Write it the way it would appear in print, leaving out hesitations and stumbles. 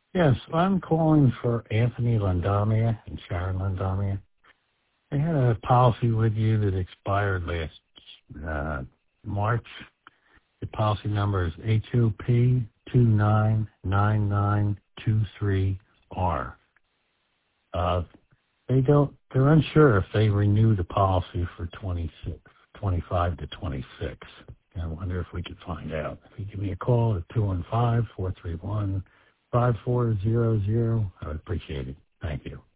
Yes, I'm calling for Anthony Landamia and Sharon Landamia. They had a policy with you that expired last March. The policy number is HOP 299923R. They're unsure if they renew the policy for 25 to 26. I wonder if we could find out. If you give me a call at 215-431-5400, I would appreciate it. Thank you.